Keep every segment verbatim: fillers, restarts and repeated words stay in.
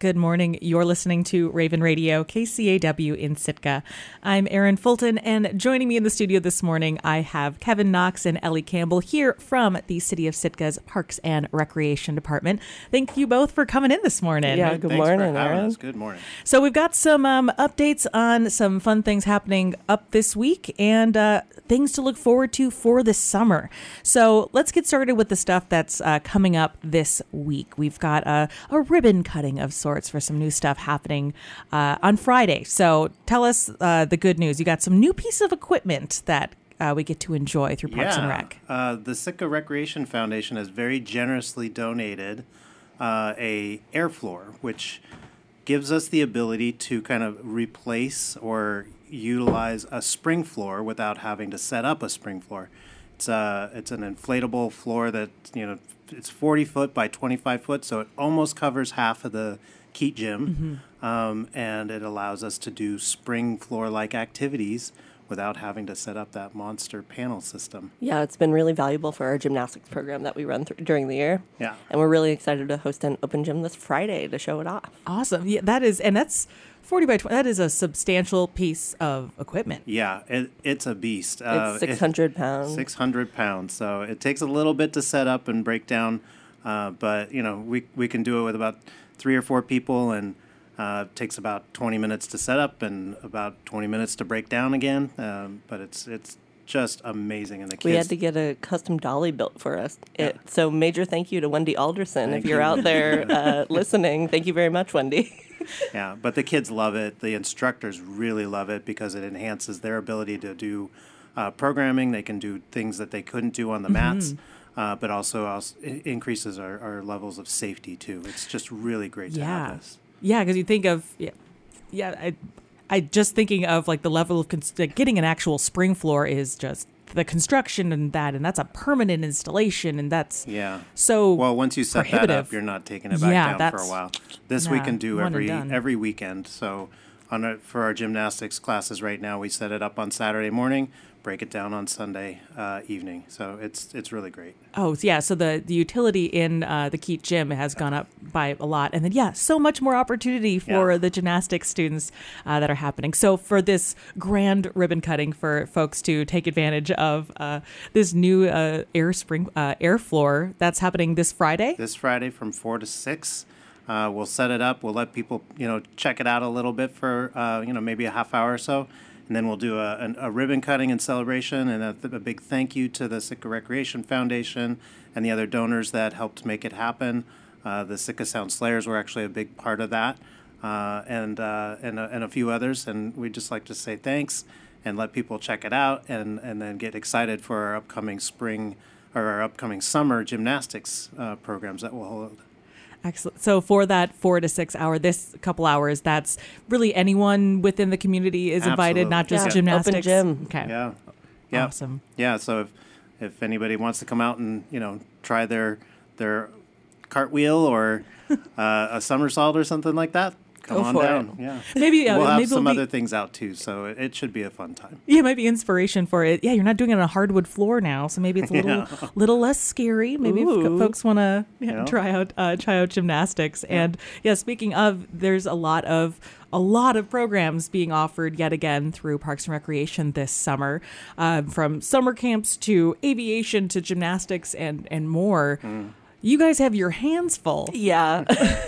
Good morning. You're listening to Raven Radio, K C A W in Sitka. I'm Erin Fulton, and joining me in the studio this morning, I have Kevin Knox and Ellie Campbell here from the City of Sitka's Parks and Recreation Department. Thank you both for coming in this morning. Yeah, good Thanks morning, for having Erin. us. Good morning. So we've got some um, updates on some fun things happening up this week and uh, things to look forward to for the summer. So let's get started with the stuff that's uh, coming up this week. We've got a, a ribbon cutting of sorts for some new stuff happening uh, on Friday. So tell us uh, the good news. You got some new piece of equipment that uh, we get to enjoy through Parks yeah. and Rec. Uh, the Sitka Recreation Foundation has very generously donated uh, a air floor, which gives us the ability to kind of replace or utilize a spring floor without having to set up a spring floor. It's a, it's an inflatable floor that, you know, it's forty foot by twenty-five foot, so it almost covers half of the Keat Gym, mm-hmm. um, and it allows us to do spring floor-like activities without having to set up that monster panel system. Yeah, it's been really valuable for our gymnastics program that we run through during the year. Yeah. And we're really excited to host an open gym this Friday to show it off. Awesome. Yeah, that is, and that's forty by twenty. That is a substantial piece of equipment. Yeah, it, it's a beast. Uh, It's six hundred pounds. six hundred pounds. So it takes a little bit to set up and break down, uh, but, you know, we we can do it with about three or four people, and uh, it takes about twenty minutes to set up and about twenty minutes to break down again. Um, but it's it's just amazing, and the kids. We had to get a custom dolly built for us. It, Yeah. So major thank you to Wendy Alderson. Thank if you're you. out there uh, listening, thank you very much, Wendy. Yeah, but the kids love it. The instructors really love it because it enhances their ability to do uh, programming. They can do things that they couldn't do on the mats, uh, but also, also it increases our, our levels of safety too. It's just really great to Yeah. have this. Yeah, because you think of, yeah, yeah I, I just thinking of like the level of, cons- like getting an actual spring floor is just the construction and that, and that's a permanent installation, and that's Yeah. so Well, once you set that prohibitive. up, you're not taking it back Yeah, down for that's- a while. This we nah, can do one and every done. every weekend. So on a, for our gymnastics classes right now, we set it up on Saturday morning, break it down on Sunday uh, evening. So it's it's really great. Oh, yeah. So the, the utility in uh, the Keat Gym has gone up by a lot. And then, yeah, so much more opportunity for Yeah. the gymnastics students uh, that are happening. So for this grand ribbon cutting for folks to take advantage of uh, this new uh, air spring uh, air floor, that's happening this Friday. This Friday from four to six. Uh, we'll set it up. We'll let people, you know, check it out a little bit for, uh, you know, maybe a half hour or so. And then we'll do a, an, a ribbon cutting and celebration, and a, a big thank you to the Sitka Recreation Foundation and the other donors that helped make it happen. Uh, the Sitka Sound Slayers were actually a big part of that, uh, and uh, and, a, and a few others. And we'd just like to say thanks and let people check it out, and, and then get excited for our upcoming spring or our upcoming summer gymnastics uh, programs that we'll hold. Excellent. So for that four to six hour, this couple hours, that's really anyone within the community is invited, not just Yeah. gymnastics. Open gym. Okay. Yeah. Yeah. Awesome. Yeah. So if if anybody wants to come out and, you know, try their their cartwheel or uh, a somersault or something like that, come Go on for down. it. Yeah. Maybe uh, We'll have maybe some it'll be- other things out too, so it, it should be a fun time. Yeah, it might be inspiration for it. Yeah, you're not doing it on a hardwood floor now, so maybe it's a little, Yeah. little less scary. Maybe if Ooh. folks want to yeah, Yeah. try out uh, try out gymnastics. And yeah, speaking of, there's a lot of a lot of programs being offered yet again through Parks and Recreation this summer, um, from summer camps to aviation to gymnastics and and more. You guys have your hands full. Yeah.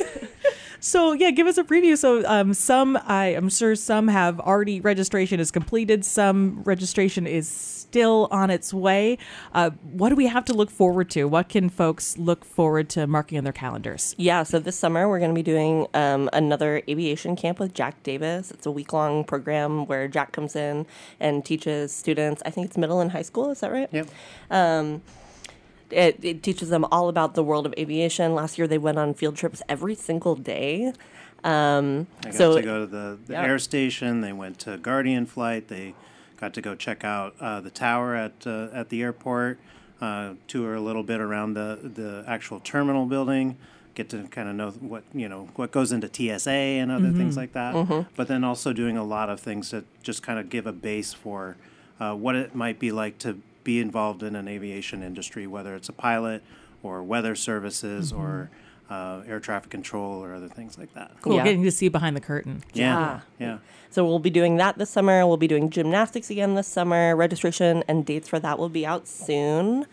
So yeah, give us a preview. So um, some, I am sure some have already, registration is completed. Some registration is still on its way. Uh, what do we have to look forward to? What can folks look forward to marking on their calendars? Yeah, so this summer we're going to be doing um, another aviation camp with Jack Davis. It's a week-long program where Jack comes in and teaches students, I think it's middle and high school, is that right? Yep. Um, it, it teaches them all about the world of aviation. Last year they went on field trips every single day. Um, They got so to go to the, the yeah. air station. They went to Guardian Flight. They got to go check out uh, the tower at uh, at the airport. Uh, tour a little bit around the the actual terminal building. Get to kind of know what you know what goes into T S A and other things like that. But then also doing a lot of things that just kind of give a base for uh, what it might be like to be involved in an aviation industry, whether it's a pilot or weather services or uh, air traffic control or other things like that. Cool, Yeah. getting to see behind the curtain. Yeah, yeah. So we'll be doing that this summer. We'll be doing gymnastics again this summer. Registration and dates for that will be out soon.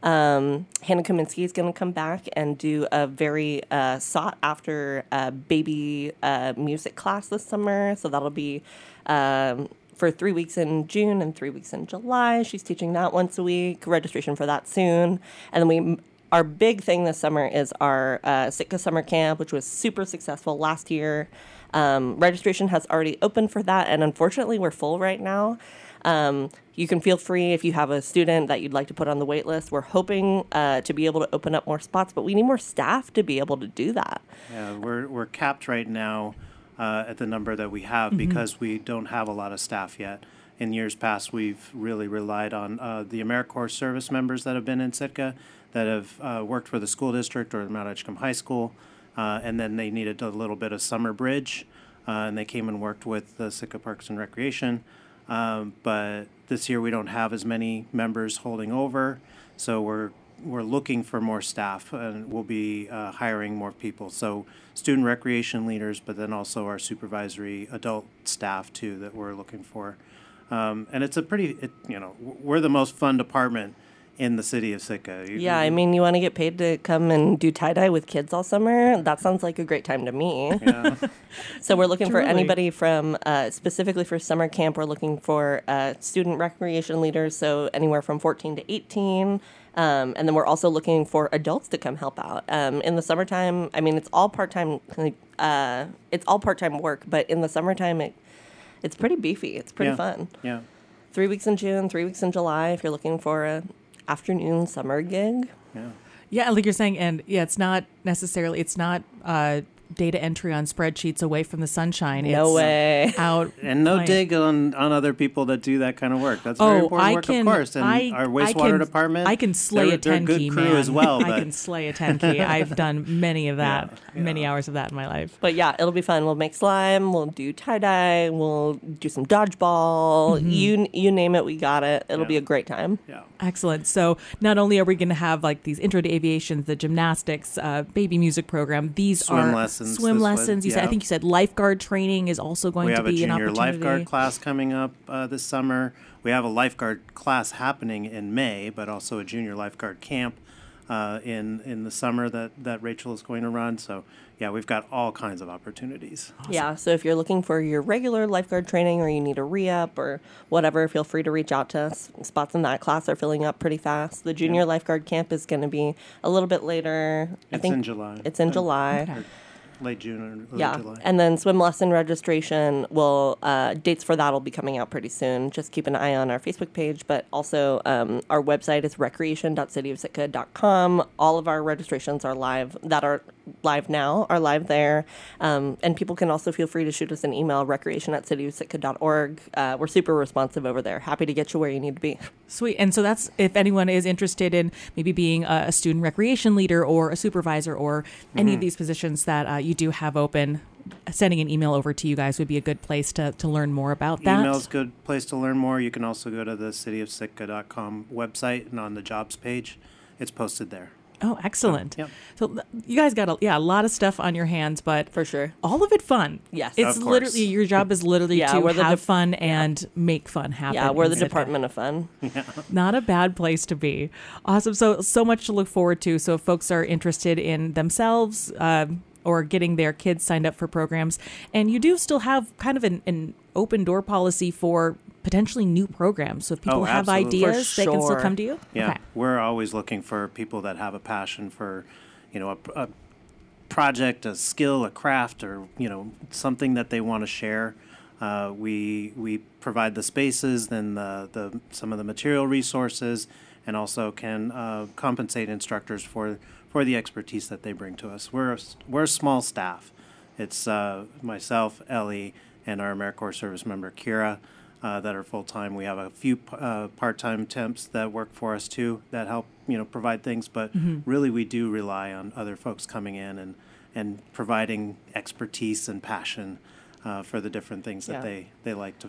Um, Hannah Kaminsky is going to come back and do a very uh, sought after uh, baby uh, music class this summer. So that'll be um, for three weeks in June and three weeks in July. She's teaching that once a week. Registration for that soon. And then we, our big thing this summer is our uh, Sitka Summer Camp, which was super successful last year. Um, registration has already opened for that, and unfortunately, we're full right now. Um, you can feel free if you have a student that you'd like to put on the wait list. We're hoping uh, to be able to open up more spots, but we need more staff to be able to do that. Yeah, we're we're capped right now uh, at the number that we have because we don't have a lot of staff yet. In years past, we've really relied on uh, the AmeriCorps service members that have been in Sitka, that have uh, worked for the school district or Mount Edgecombe High School, uh, and then they needed a little bit of summer bridge, uh, and they came and worked with the Sitka Parks and Recreation. Um, but this year we don't have as many members holding over, so we're we're looking for more staff, and we'll be uh, hiring more people. So student recreation leaders, but then also our supervisory adult staff too that we're looking for. Um, and it's a pretty, it, you know, we're the most fun department in the city of Sitka. You- Yeah, I mean, you want to get paid to come and do tie-dye with kids all summer? That sounds like a great time to me. Yeah. So we're looking for Truly. anybody from, uh, specifically for summer camp, we're looking for uh, student recreation leaders, so anywhere from fourteen to eighteen. Um, and then we're also looking for adults to come help out. Um, in the summertime, I mean, it's all part-time, uh, it's all part-time work, but in the summertime, it, it's pretty beefy. It's pretty Yeah. fun. Yeah. Three weeks in June, three weeks in July, if you're looking for a afternoon summer gig. Yeah. Yeah, like you're saying, and yeah, it's not necessarily, it's not uh, data entry on spreadsheets away from the sunshine. No it's way. Out And no playing. dig on, on other people that do that kind of work. That's very Oh, important I work, can. of course. And I, our I wastewater can, department, I can slay they're, a ten they're a key, good crew man. as well. I But can slay a ten key. I've done many of that, Yeah, many yeah. hours of that in my life. But yeah, it'll be fun. We'll make slime. We'll do tie dye. We'll do some dodgeball. You you name it, we got it. It'll Yeah. be a great time. yeah. Excellent. So not only are we going to have like these intro to aviation, the gymnastics, uh, baby music program, these Swim are lessons swim this lessons. way, You said, I yeah. think you said lifeguard training is also going We to have a be an junior opportunity. lifeguard class coming up uh, this summer. We have a lifeguard class happening in May, but also a junior lifeguard camp uh, in in the summer that, that Rachel is going to run. So, yeah, we've got all kinds of opportunities. Yeah, so if you're looking for your regular lifeguard training or you need a re-up or whatever, feel free to reach out to us. Spots in that class are filling up pretty fast. The junior lifeguard camp is going to be a little bit later. I It's think in July. It's in Uh, July. Okay. Late June or early Yeah, July. and then swim lesson registration will uh, dates for that will be coming out pretty soon. Just keep an eye on our Facebook page, but also um, our website is recreation dot city of sitka dot com. All of our registrations are live that are live now are live there, um, and people can also feel free to shoot us an email recreation at city of sitka dot org. Uh, we're super responsive over there. Happy to get you where you need to be. Sweet. And so that's if anyone is interested in maybe being a, a student recreation leader or a supervisor or any of these positions that uh, you do have open, sending an email over to you guys would be a good place to, to learn more about that. Email's a good place to learn more. You can also go to the city of sitka dot com website, and on the jobs page, it's posted there. Oh, excellent. Yep. So th- you guys got a, yeah, a lot of stuff on your hands, but For sure. all of it fun. Yes. It's Of course. literally, your job is literally Yeah, to we're the have dep- fun and make fun happen. Yeah, we're in the Sitka. Department of Fun. Not a bad place to be. Awesome. So, so much to look forward to. So if folks are interested in themselves, um, or getting their kids signed up for programs. And you do still have kind of an, an open door policy for potentially new programs. So if people Oh, have absolutely. ideas, For they can still sure. come to you? Yeah, Okay. we're always looking for people that have a passion for, you know, a, a project, a skill, a craft, or you know, something that they want to share. Uh, we we provide the spaces, then the, the some of the material resources, and also can uh, compensate instructors for for the expertise that they bring to us. We're a, we're a small staff. It's uh, myself, Ellie, and our AmeriCorps service member Kira. Uh, that are full time. We have a few uh, part time temps that work for us too that help you know provide things. But really, we do rely on other folks coming in and and providing expertise and passion uh, for the different things that Yeah. they, they like to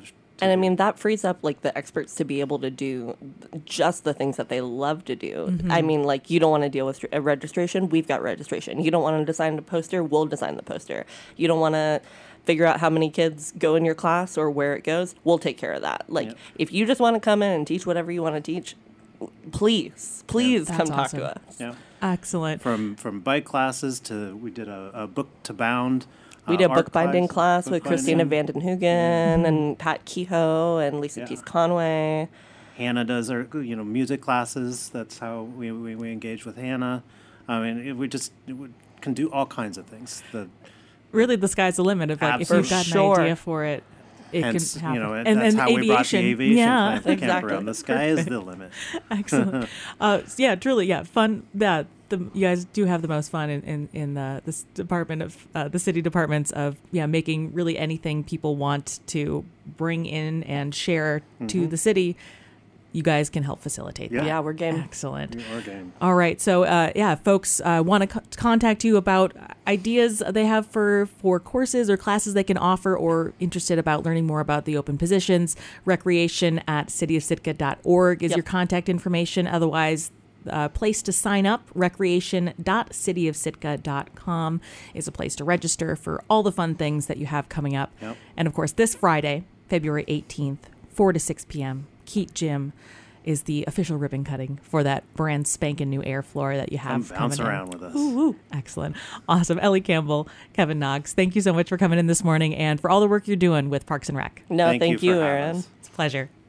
And I do. mean, that frees up like the experts to be able to do just the things that they love to do. Mm-hmm. I mean, like, you don't want to deal with a registration, we've got registration. You don't want to design a poster, we'll design the poster. You don't want to figure out how many kids go in your class or where it goes, we'll take care of that. Like, Yep. if you just want to come in and teach whatever you want to teach, please, please That's come talk awesome. to us. Yeah. Excellent. From from bike classes to we did a, a book to bound. We uh, did a art bookbinding class with Christina bookbinding. Vandenhugen and Pat Kehoe and Lisa Yeah. Keith Conway. Hannah does our you know music classes. That's how we we, we engage with Hannah. I mean, it, we just it would, can do all kinds of things. The Really, the sky's the limit. Of like, if you've got Absolutely. an Sure. idea for it, it hence, can happen. you know, and that's and how aviation. we brought the aviation yeah, plan for Exactly. campground. The sky is the limit. Excellent. uh, yeah, truly, yeah, fun. That the you guys do have the most fun in in, in the this department of uh, the city departments of yeah making really anything people want to bring in and share to the city. You guys can help facilitate that. Yeah. Yeah, we're game. Excellent. Our game. All right. So, uh, yeah, folks uh, want to co- contact you about ideas they have for, for courses or classes they can offer, or interested about learning more about the open positions. Recreation at city of sitka dot org is Yep. your contact information. Otherwise, uh, place to sign up, recreation dot city of sitka dot com is a place to register for all the fun things that you have coming up. Yep. And of course, this Friday, February eighteenth, four to six p.m., Keat Gym is the official ribbon cutting for that brand spanking new air floor that you have Come bounce coming in. around with us. Ooh, ooh. Excellent. Awesome. Ellie Campbell, Kevin Knox, thank you so much for coming in this morning and for all the work you're doing with Parks and Rec. No, Thank thank, you you, for having Erin. us. It's a pleasure.